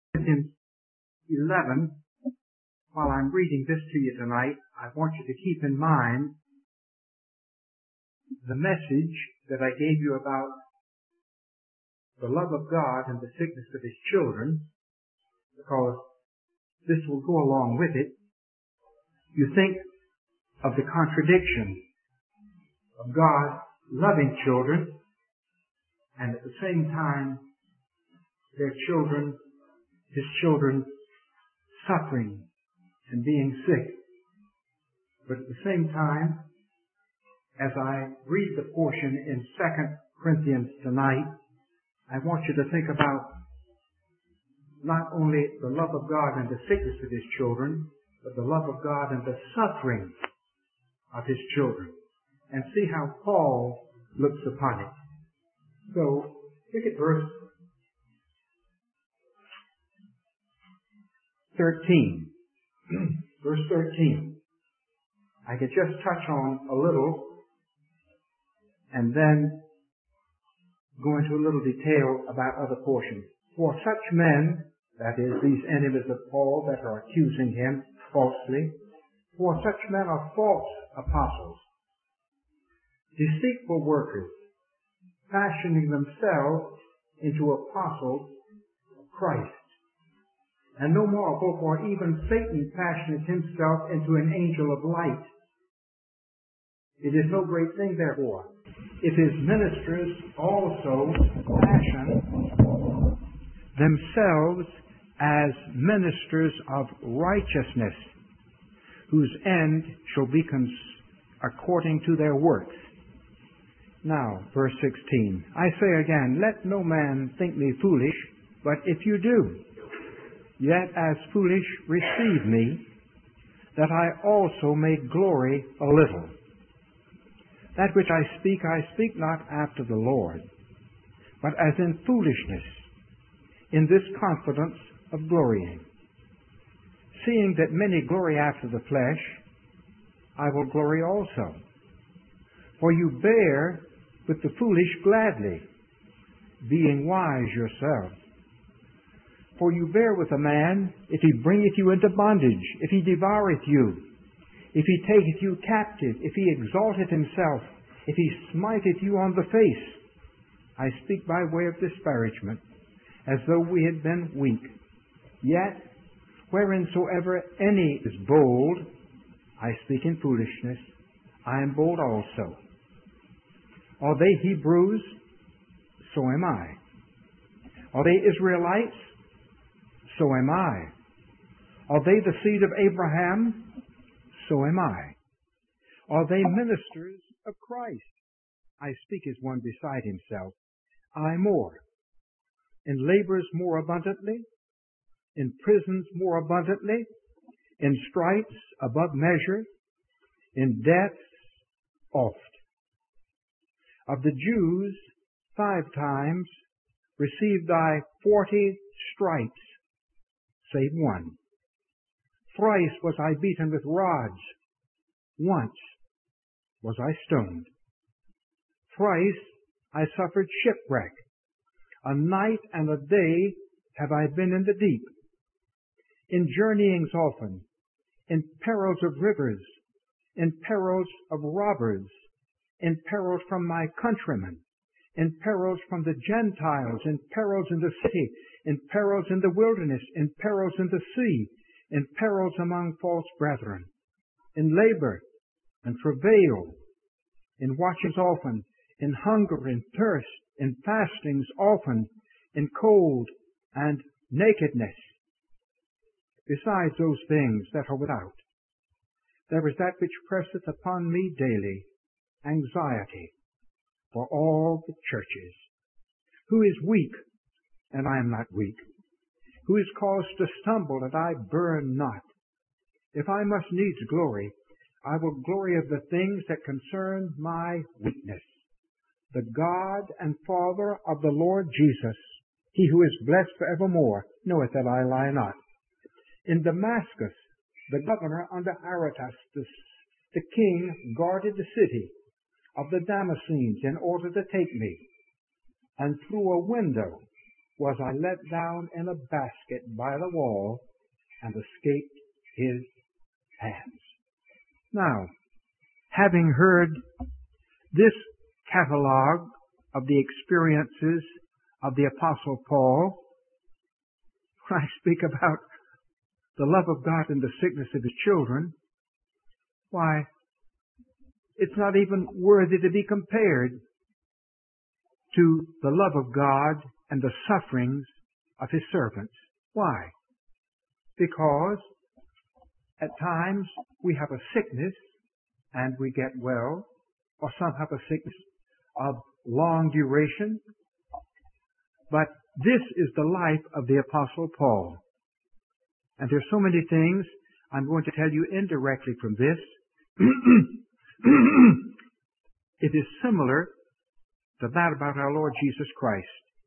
Corinthians 11, while I'm reading this to you tonight, I want you to keep in mind the message that I gave you about the love of God and the sickness of His children, because this will go along with it. You think of the contradiction of God loving children and at the same time their children, His children, suffering and being sick. But at the same time, as I read the portion in 2 Corinthians tonight, I want you to think about not only the love of God and the sickness of His children, but the love of God and the suffering of His children, and see how Paul looks upon it. So, look at verse 13. Verse 13. I could just touch on a little and then go into a little detail about other portions. For such men, that is, these enemies of Paul that are accusing him falsely, for such men are false apostles, deceitful workers, fashioning themselves into apostles of Christ. And no more, for even Satan fashioneth himself into an angel of light. It is no great thing, therefore, if his ministers also fashion themselves as ministers of righteousness, whose end shall be according to their works. Now, verse 16. I say again, let no man think me foolish, but if you do, yet as foolish receive me, that I also may glory a little. That which I speak not after the Lord, but as in foolishness, in this confidence of glorying. Seeing that many glory after the flesh, I will glory also. For you bear with the foolish gladly, being wise yourselves. For you bear with a man, if he bringeth you into bondage, if he devoureth you, if he taketh you captive, if he exalteth himself, if he smiteth you on the face. I speak by way of disparagement, as though we had been weak. Yet, whereinsoever any is bold, I speak in foolishness, I am bold also. Are they Hebrews? So am I. Are they Israelites? So am I. Are they the seed of Abraham? So am I. Are they ministers of Christ? I speak as one beside himself. I more. In labors more abundantly, in prisons more abundantly, in stripes above measure, in deaths oft. Of the Jews 5 times received I 40 stripes, save one. Thrice was I beaten with rods. Once was I stoned. Thrice I suffered shipwreck. A night and a day have I been in the deep. In journeyings often, in perils of rivers, in perils of robbers, in perils from my countrymen, in perils from the Gentiles, in perils in the city, in perils in the wilderness, in perils in the sea, in perils among false brethren, in labor and travail, in watchings often, in hunger and thirst, in fastings often, in cold and nakedness. Besides those things that are without, there is that which presseth upon me daily, anxiety for all the churches. Who is weak, and I am not weak? Who is caused to stumble, and I burn not? If I must needs glory, I will glory of the things that concern my weakness. The God and Father of the Lord Jesus, He who is blessed forevermore, knoweth that I lie not. In Damascus, the governor under Aretastus, the king, guarded the city of the Damascenes in order to take me. And through a window was I let down in a basket by the wall and escaped his hands. Now, having heard this catalog of the experiences of the Apostle Paul, when I speak about the love of God and the sickness of his children, why, it's not even worthy to be compared to the love of God and the sufferings of his servants. Why? Because at times we have a sickness and we get well, or some have a sickness of long duration. But this is the life of the Apostle Paul. And there's so many things I'm going to tell you indirectly from this. It is similar to that about our Lord Jesus Christ.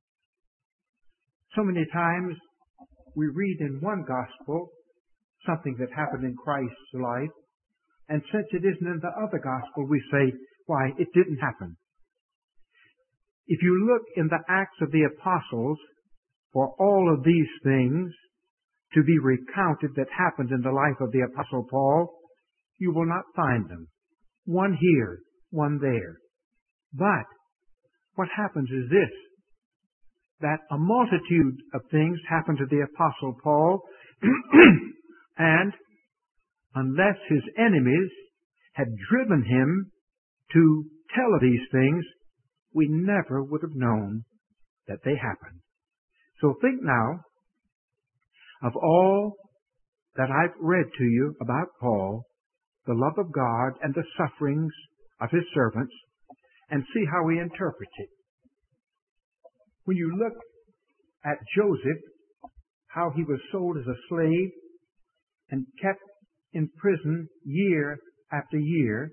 So many times we read in one gospel something that happened in Christ's life, and since it isn't in the other gospel, we say, why, it didn't happen. If you look in the Acts of the Apostles for all of these things to be recounted that happened in the life of the Apostle Paul, you will not find them. One here, one there. But what happens is this, that a multitude of things happened to the Apostle Paul, and unless his enemies had driven him to tell of these things, we never would have known that they happened. So think now of all that I've read to you about Paul, the love of God and the sufferings of his servants, and see how we interpret it. When you look at Joseph, how he was sold as a slave and kept in prison year after year,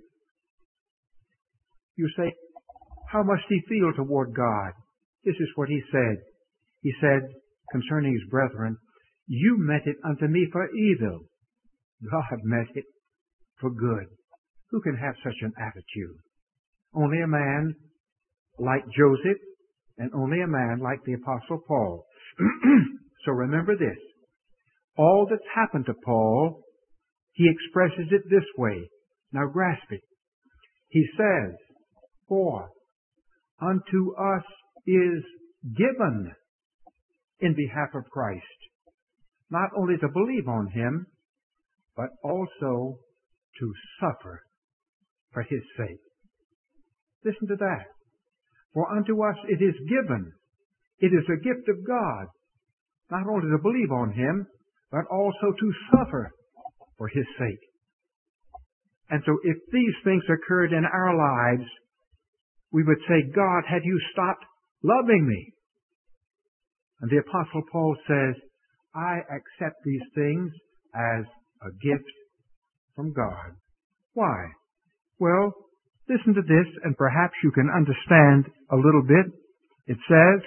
you say, how must he feel toward God? This is what he said. He said concerning his brethren, you meant it unto me for evil. God meant it for good. Who can have such an attitude? Only a man like Joseph and only a man like the Apostle Paul. So remember this. All that's happened to Paul, he expresses it this way. Now grasp it. He says, for unto us is given in behalf of Christ, not only to believe on him, but also to suffer for his sake. Listen to that. For unto us it is given. It is a gift of God, not only to believe on him, but also to suffer for his sake. And so if these things occurred in our lives, we would say, God, have you stopped loving me? And the Apostle Paul says, I accept these things as a gift from God. Why? Well, listen to this, and perhaps you can understand a little bit. It says,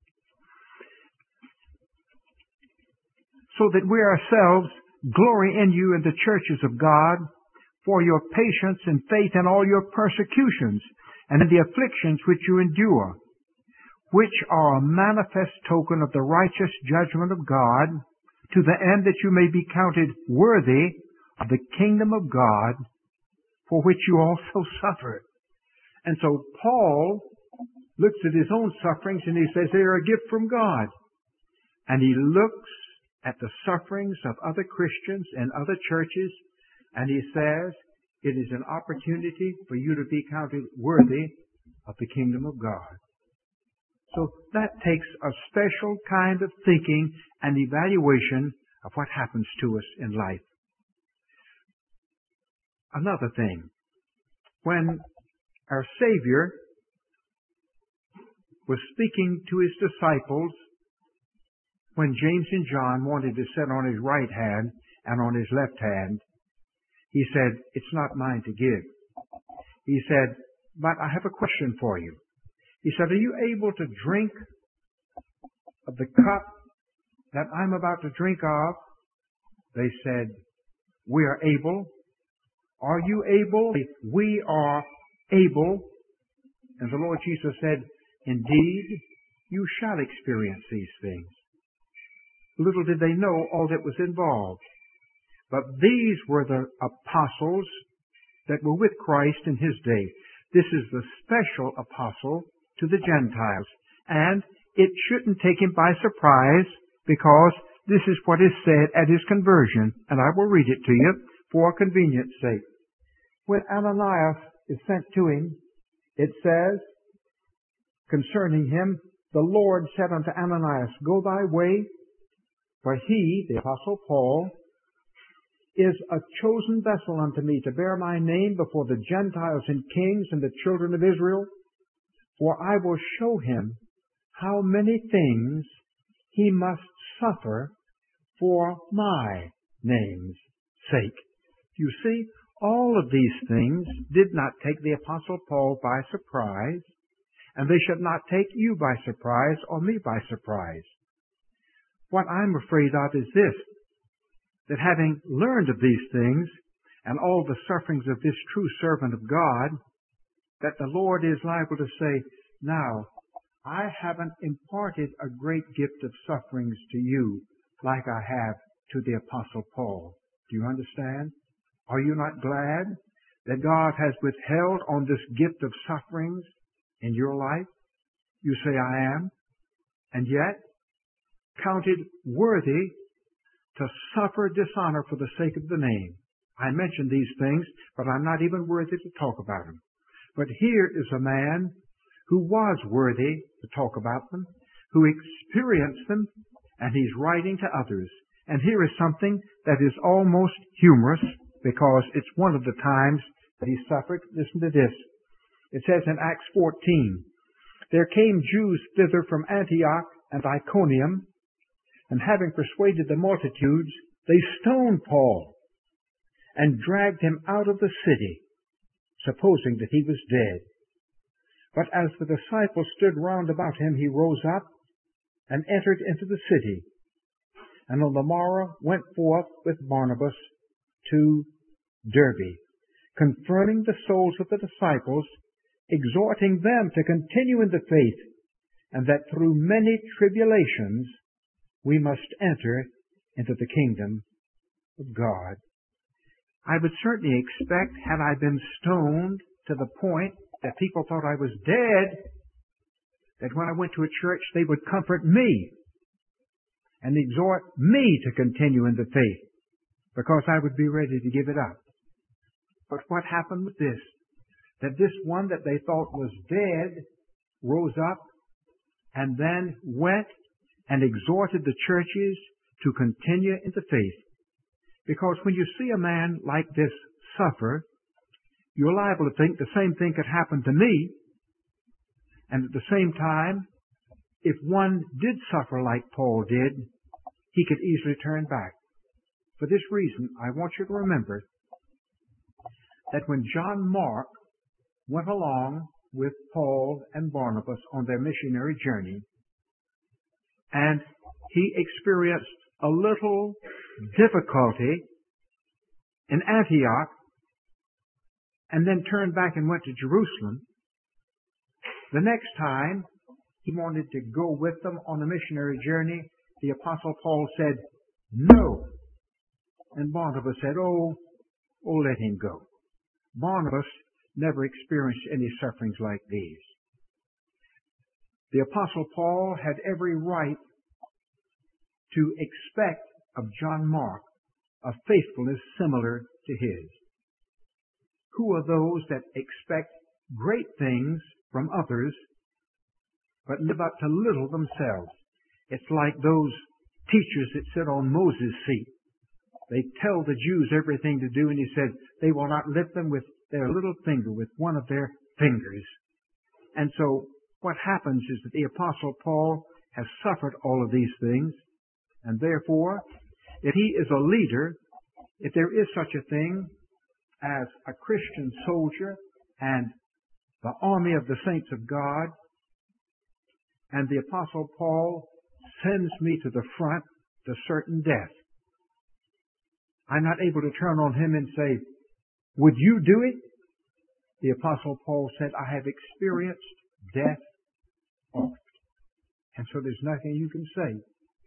so that we ourselves glory in you in the churches of God for your patience and faith in all your persecutions and in the afflictions which you endure, which are a manifest token of the righteous judgment of God, to the end that you may be counted worthy of the kingdom of God, for which you also suffered. And so Paul looks at his own sufferings and he says they are a gift from God. And he looks at the sufferings of other Christians and other churches, and he says it is an opportunity for you to be counted worthy of the kingdom of God. So that takes a special kind of thinking and evaluation of what happens to us in life. Another thing, when our Savior was speaking to his disciples, when James and John wanted to sit on his right hand and on his left hand, he said, it's not mine to give. He said, but I have a question for you. He said, are you able to drink of the cup that I'm about to drink of? They said, we are able. Are you able? We are able. And the Lord Jesus said, indeed, You shall experience these things. Little did they know all that was involved. But these were the apostles that were with Christ in his day. This is the special apostle to the Gentiles. And it shouldn't take him by surprise, because this is what is said at his conversion. And I will read it to you for convenience sake. When Ananias is sent to him, it says concerning him, the Lord said unto Ananias, Go thy way, for he, the apostle Paul, is a chosen vessel unto me to bear my name before the Gentiles and kings and the children of Israel. For I will show him how many things he must suffer for my name's sake. You see, all of these things did not take the apostle Paul by surprise, and they should not take you by surprise or me by surprise. What I'm afraid of is this, that having learned of these things and all the sufferings of this true servant of God, that the Lord is liable to say, now, I haven't imparted a great gift of sufferings to you like I have to the apostle Paul. Do you understand? Are you not glad that God has withheld on this gift of sufferings in your life? You say, I am. And yet, counted worthy to suffer dishonor for the sake of the name. I mentioned these things, but I'm not even worthy to talk about them. But here is a man who was worthy to talk about them, who experienced them, and he's writing to others. And here is something that is almost humorous, because it's one of the times that he suffered. Listen to this. It says in Acts 14, There came Jews thither from Antioch and Iconium, and having persuaded the multitudes, they stoned Paul and dragged him out of the city, supposing that he was dead. But as the disciples stood round about him, he rose up and entered into the city, and on the morrow went forth with Barnabas to Derbe, confirming the souls of the disciples, exhorting them to continue in the faith, and that through many tribulations we must enter into the kingdom of God. I would certainly expect, had I been stoned to the point that people thought I was dead, that when I went to a church they would comfort me and exhort me to continue in the faith, because I would be ready to give it up. But what happened with this? That this one that they thought was dead rose up and then went and exhorted the churches to continue in the faith. Because when you see a man like this suffer, you're liable to think the same thing could happen to me. And at the same time, if one did suffer like Paul did, he could easily turn back. For this reason, I want you to remember that when John Mark went along with Paul and Barnabas on their missionary journey, and he experienced a little difficulty in Antioch, and then turned back and went to Jerusalem, the next time he wanted to go with them on a missionary journey, the Apostle Paul said, no. And Barnabas said, oh, let him go. Barnabas never experienced any sufferings like these. The Apostle Paul had every right to expect of John Mark a faithfulness similar to his. Who are those that expect great things from others, but live up to little themselves? It's like those teachers that sit on Moses' seat. They tell the Jews everything to do, and he said they will not lift them with their little finger, with one of their fingers. And so what happens is that the Apostle Paul has suffered all of these things, and therefore, if he is a leader, if there is such a thing as a Christian soldier and the army of the saints of God, and the Apostle Paul sends me to the front to certain death, I'm not able to turn on him and say, would you do it? The Apostle Paul said, I have experienced death oft. And so there's nothing you can say.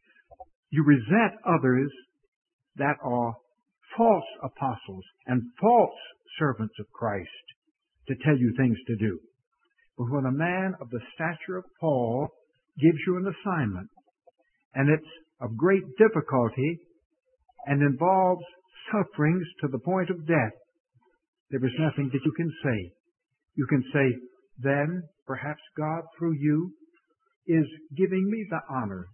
You resent others that are false apostles and false servants of Christ to tell you things to do. But when a man of the stature of Paul gives you an assignment, and it's of great difficulty and involves sufferings to the point of death, there is nothing that you can say. You can say, then perhaps God through you is giving me the honor,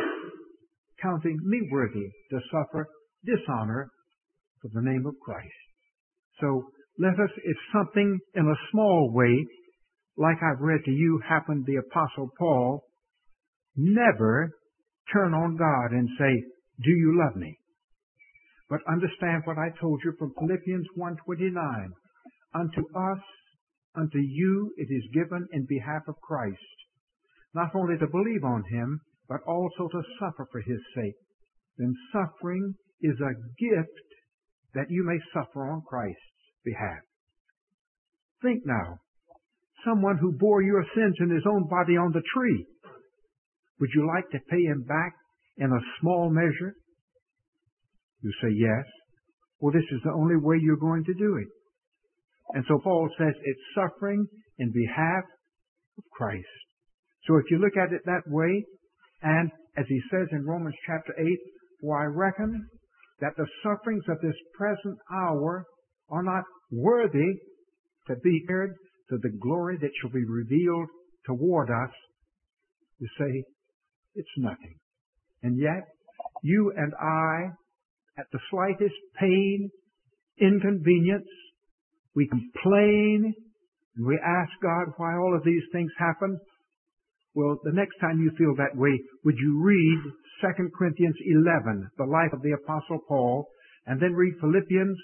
counting me worthy to suffer dishonor for the name of Christ. So let us, if something in a small way, like I've read to you, happened to the Apostle Paul, never turn on God and say, do you love me? But understand what I told you from Philippians 1:29. Unto us, unto you it is given in behalf of Christ, not only to believe on him, but also to suffer for his sake. Then suffering is a gift that you may suffer on Christ's behalf. Think now, someone who bore your sins in his own body on the tree, would you like to pay him back in a small measure? You say yes. Well, this is the only way you're going to do it. And so Paul says it's suffering in behalf of Christ. So if you look at it that way, and as he says in Romans chapter 8, for I reckon that the sufferings of this present hour are not worthy to be compared to the glory that shall be revealed toward us. You say, it's nothing. And yet, you and I, at the slightest pain, inconvenience, we complain and we ask God why all of these things happen. Well, the next time you feel that way, would you read 2 Corinthians 11, the life of the Apostle Paul, and then read Philippians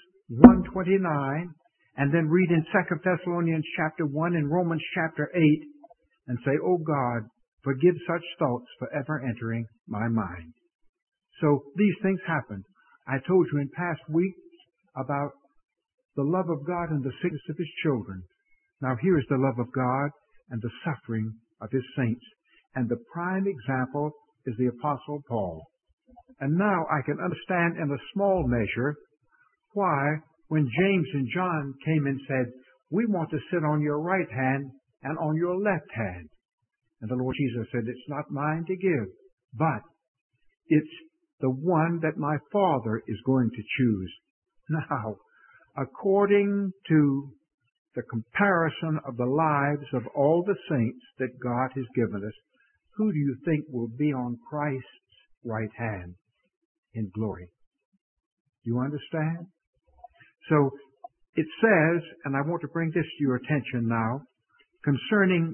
1:29, and then read in 2 Thessalonians chapter 1 and Romans chapter 8, and say, oh God, forgive such thoughts for ever entering my mind. So these things happen. I told you in past weeks about the love of God and the sickness of his children. Now here is the love of God and the suffering of his saints. And the prime example is the Apostle Paul. And now I can understand in a small measure why when James and John came and said, we want to sit on your right hand and on your left hand. And the Lord Jesus said, it's not mine to give, but it's the one that my Father is going to choose. Now, according to the comparison of the lives of all the saints that God has given us, who do you think will be on Christ's right hand in glory? Do you understand? So it says, and I want to bring this to your attention now, concerning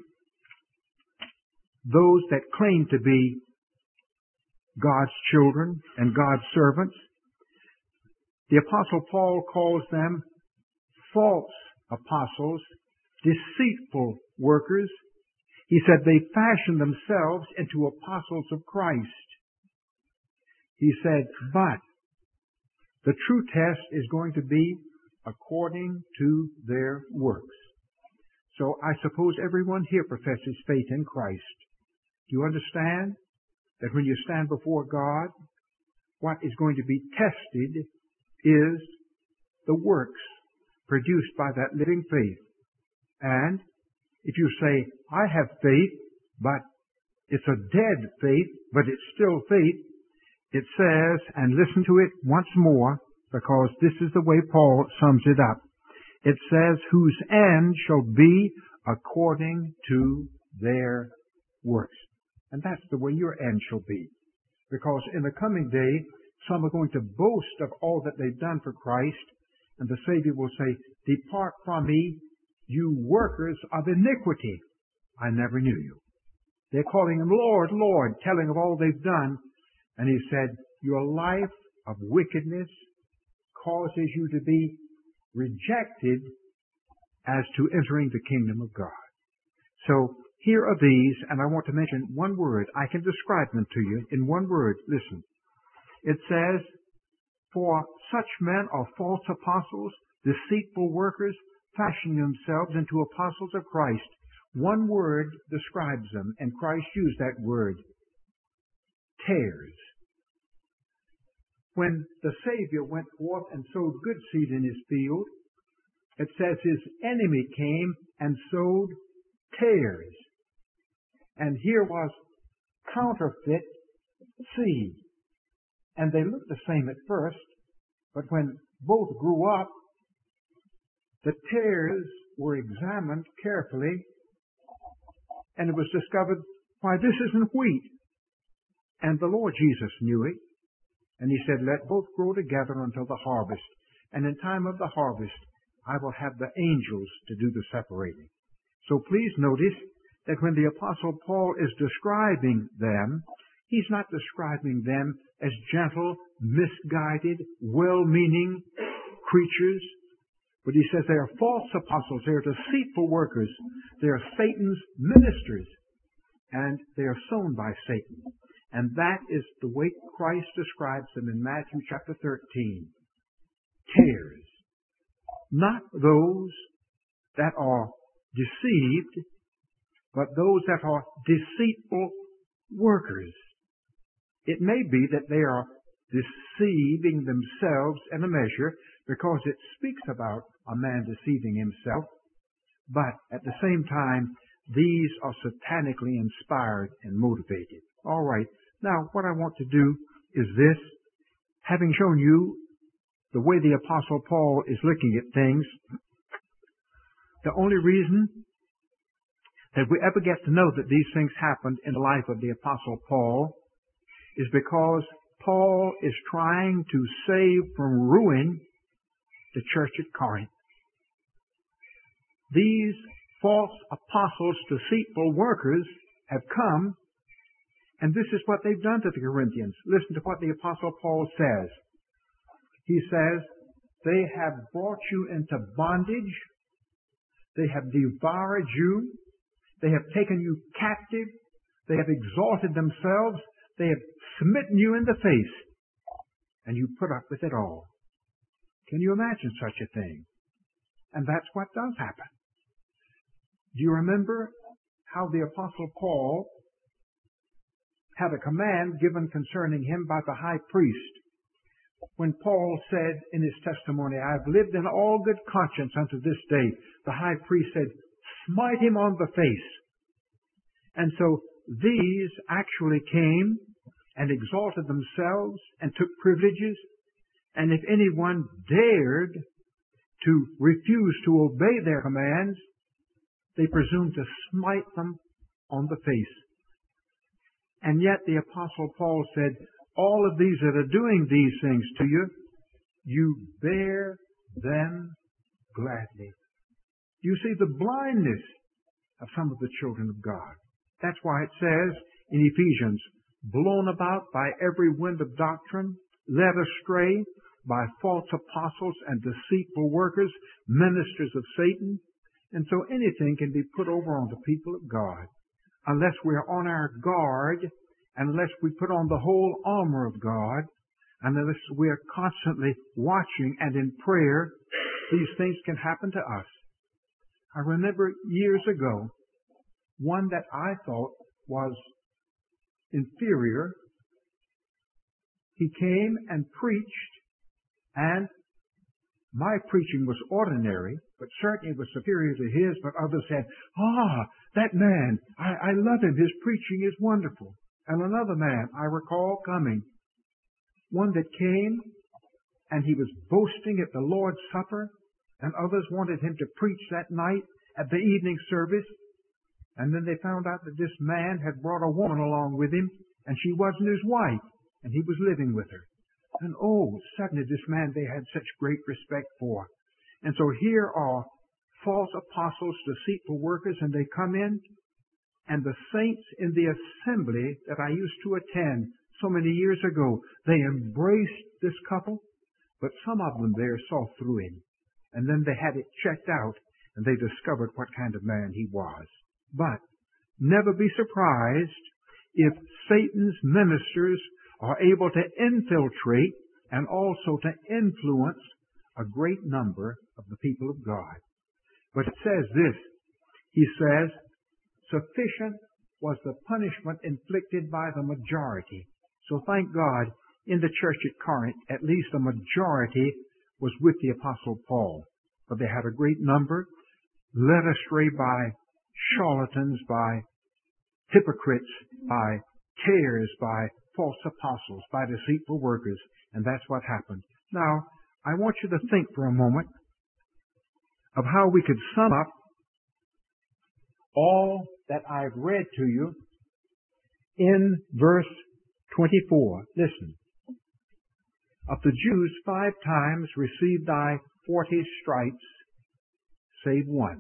those that claim to be God's children and God's servants, the Apostle Paul calls them false apostles, deceitful workers. He said they fashion themselves into apostles of Christ. He said, but the true test is going to be according to their works. So I suppose everyone here professes faith in Christ. Do you understand that when you stand before God, what is going to be tested is the works produced by that living faith. And if you say, I have faith, but it's a dead faith, but it's still faith, it says, and listen to it once more, because this is the way Paul sums it up. It says, whose end shall be according to their works. And that's the way your end shall be. Because in the coming day, some are going to boast of all that they've done for Christ, and the Savior will say, depart from me, you workers of iniquity. I never knew you. They're calling him Lord, Lord, telling of all they've done. And he said, your life of wickedness causes you to be rejected as to entering the kingdom of God. So here are these, and I want to mention one word. I can describe them to you in one word. Listen. It says, for such men are false apostles, deceitful workers, fashioning themselves into apostles of Christ. One word describes them, and Christ used that word. tares. When the Savior went forth and sowed good seed in his field, it says his enemy came and sowed tares. And here was counterfeit seed. And they looked the same at first, but when both grew up, the tares were examined carefully, and it was discovered, why, this isn't wheat. And the Lord Jesus knew it, and he said, let both grow together until the harvest. And in time of the harvest, I will have the angels to do the separating. So please notice that when the Apostle Paul is describing them, he's not describing them as gentle, misguided, well-meaning creatures, but he says they are false apostles, they are deceitful workers, they are Satan's ministers, and they are sown by Satan. And that is the way Christ describes them in Matthew chapter 13. Tares. Not those that are deceived, but those that are deceitful workers. It may be that they are deceiving themselves in a measure because it speaks about a man deceiving himself, but at the same time, these are satanically inspired and motivated. All right. Now, what I want to do is this. Having shown you the way the Apostle Paul is looking at things, the only reason that we ever get to know that these things happened in the life of the Apostle Paul is because Paul is trying to save from ruin the church at Corinth. These false apostles, deceitful workers, have come, and this is what they've done to the Corinthians. Listen to what the Apostle Paul says. He says, they have brought you into bondage. They have devoured you. They have taken you captive. They have exalted themselves. They have smitten you in the face. And you put up with it all. Can you imagine such a thing? And that's what does happen. Do you remember how the Apostle Paul had a command given concerning him by the high priest? When Paul said in his testimony, I've lived in all good conscience unto this day, the high priest said, smite him on the face. And so these actually came and exalted themselves and took privileges. And if anyone dared to refuse to obey their commands, they presumed to smite them on the face. And yet the Apostle Paul said, all of these that are doing these things to you, you bear them gladly. You see the blindness of some of the children of God. That's why it says in Ephesians, blown about by every wind of doctrine, led astray by false apostles and deceitful workers, ministers of Satan. And so anything can be put over on the people of God. Unless we're on our guard, unless we put on the whole armor of God, unless we're constantly watching and in prayer, these things can happen to us. I remember years ago, one that I thought was inferior, he came and preached, and my preaching was ordinary, but certainly was superior to his, but others said, that man, I love him, his preaching is wonderful. And another man, I recall coming, one that came, and he was boasting at the Lord's Supper, and others wanted him to preach that night at the evening service. And then they found out that this man had brought a woman along with him, and she wasn't his wife, and he was living with her. And suddenly this man they had such great respect for. And so here are false apostles, deceitful workers, and they come in, and the saints in the assembly that I used to attend so many years ago, they embraced this couple, but some of them there saw through him. And then they had it checked out, and they discovered what kind of man he was. But never be surprised if Satan's ministers are able to infiltrate and also to influence a great number of the people of God. But it says this, he says, sufficient was the punishment inflicted by the majority. So thank God, in the church at Corinth, at least a majority was with the Apostle Paul. But they had a great number led astray by charlatans, by hypocrites, by tares, by false apostles, by deceitful workers. And that's what happened. Now, I want you to think for a moment of how we could sum up all that I've read to you in verse 24. Listen. Of the Jews 5 times received I 40 stripes, save one.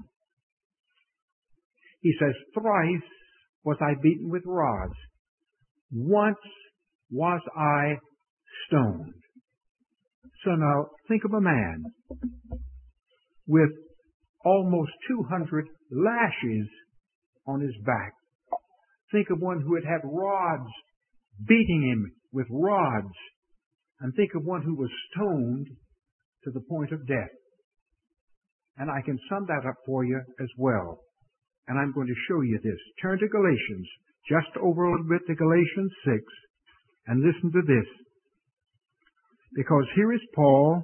He says, thrice was I beaten with rods. Once was I stoned. So now, think of a man with almost 200 lashes on his back. Think of one who had had rods beating him with rods. And think of one who was stoned to the point of death. And I can sum that up for you as well. And I'm going to show you this. Turn to Galatians, just over a little bit to Galatians 6, and listen to this. Because here is Paul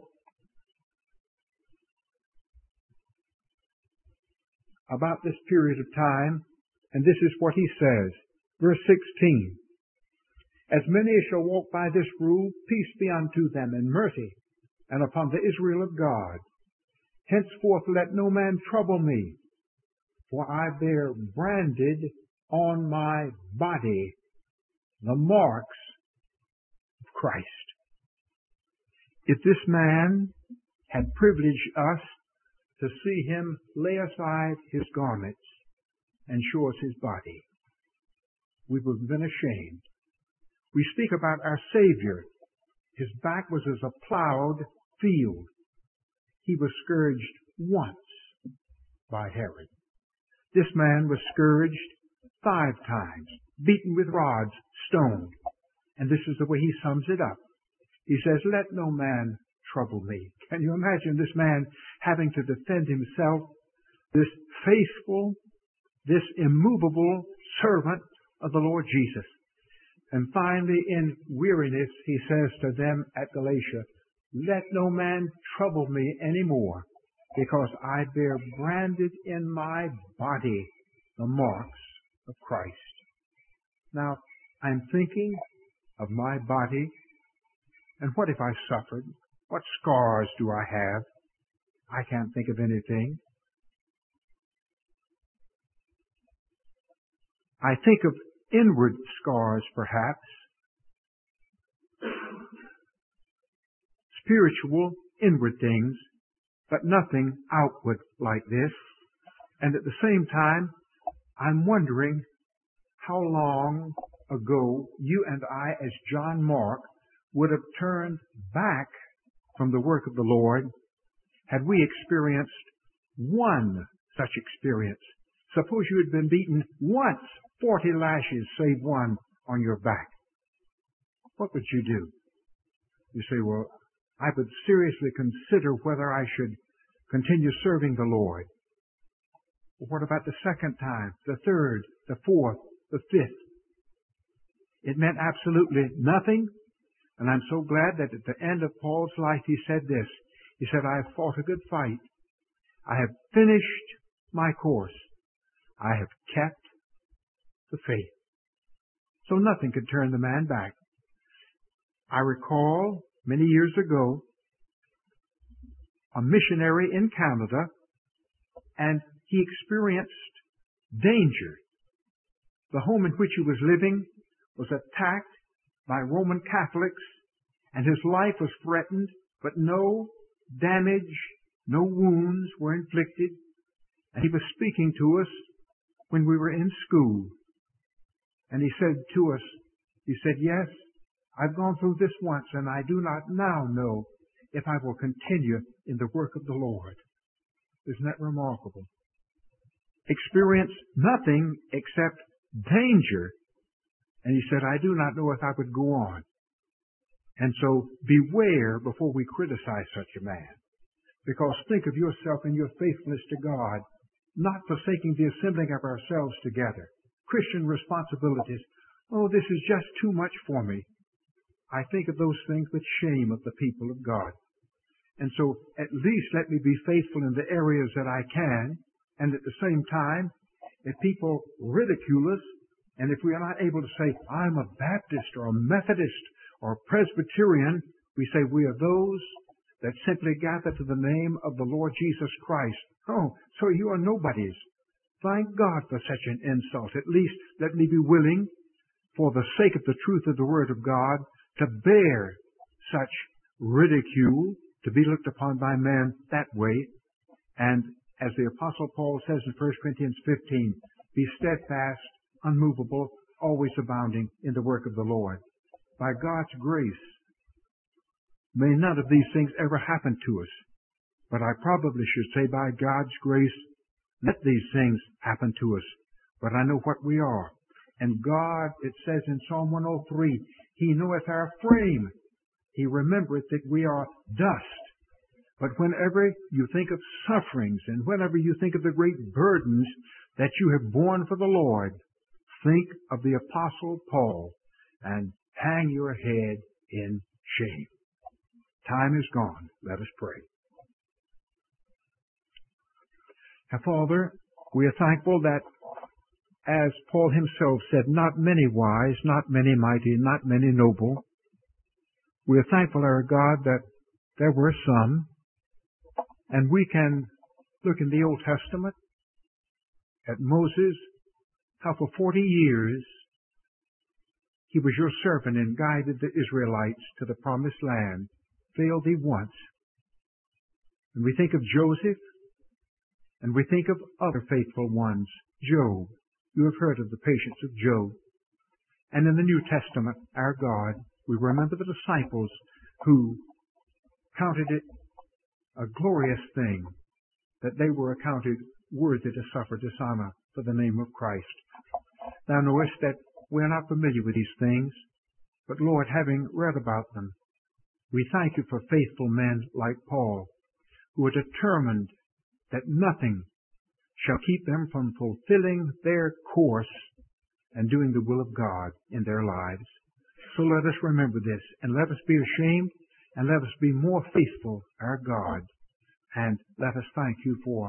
about this period of time, and this is what he says. Verse 16. As many as shall walk by this rule, peace be unto them, and mercy, and upon the Israel of God. Henceforth let no man trouble me, for I bear branded on my body the marks of Christ. If this man had privileged us to see him lay aside his garments and show us his body, we would have been ashamed. We speak about our Savior. His back was as a plowed field. He was scourged once by Herod. This man was scourged 5 times, beaten with rods, stoned. And this is the way he sums it up. He says, let no man trouble me. Can you imagine this man having to defend himself, this faithful, this immovable servant of the Lord Jesus? And finally, in weariness, he says to them at Galatia, let no man trouble me any more, because I bear branded in my body the marks of Christ. Now, I'm thinking of my body, and what if I suffered? What scars do I have? I can't think of anything. I think of inward scars, perhaps. Spiritual, inward things, but nothing outward like this. And at the same time, I'm wondering how long ago you and I, as John Mark, would have turned back from the work of the Lord had we experienced one such experience. Suppose you had been beaten once, 40 lashes, save one, on your back. What would you do? You say, well, I would seriously consider whether I should continue serving the Lord. Well, what about the second time, the third, the fourth, the fifth? It meant absolutely nothing. And I'm so glad that at the end of Paul's life he said this. He said, I have fought a good fight. I have finished my course. I have kept the faith. So nothing could turn the man back. I recall many years ago a missionary in Canada, and he experienced danger. The home in which he was living was attacked by Roman Catholics, and his life was threatened, but no damage, no wounds were inflicted. And he was speaking to us when we were in school. And he said to us, he said, yes, I've gone through this once, and I do not now know if I will continue in the work of the Lord. Isn't that remarkable? Experience nothing except danger. And he said, I do not know if I would go on. And so beware before we criticize such a man. Because think of yourself and your faithfulness to God, not forsaking the assembling of ourselves together. Christian responsibilities. Oh, this is just too much for me. I think of those things with shame of the people of God. And so at least let me be faithful in the areas that I can, and at the same time, if people ridicule us, and if we are not able to say, I'm a Baptist or a Methodist or a Presbyterian, we say we are those that simply gather to the name of the Lord Jesus Christ. Oh, so you are nobodies. Thank God for such an insult. At least let me be willing, for the sake of the truth of the Word of God, to bear such ridicule, to be looked upon by men that way. And as the Apostle Paul says in 1 Corinthians 15, be steadfast, unmovable, always abounding in the work of the Lord. By God's grace, may none of these things ever happen to us. But I probably should say, by God's grace, let these things happen to us. But I know what we are. And God, it says in Psalm 103, He knoweth our frame. He remembereth that we are dust. But whenever you think of sufferings and whenever you think of the great burdens that you have borne for the Lord, think of the Apostle Paul and hang your head in shame. Time is gone. Let us pray. Now, Father, we are thankful that, as Paul himself said, not many wise, not many mighty, not many noble. We are thankful, our God, that there were some, and we can look in the Old Testament at Moses, how for 40 years he was your servant and guided the Israelites to the promised land. Failed he once. And we think of Joseph, and we think of other faithful ones. Job. You have heard of the patience of Job. And in the New Testament, our God, we remember the disciples who counted it a glorious thing that they were accounted worthy to suffer dishonor for the name of Christ. Thou knowest that we are not familiar with these things, but Lord, having read about them, we thank you for faithful men like Paul, who are determined that nothing shall keep them from fulfilling their course and doing the will of God in their lives. So let us remember this, and let us be ashamed, and let us be more faithful, our God, and let us thank you for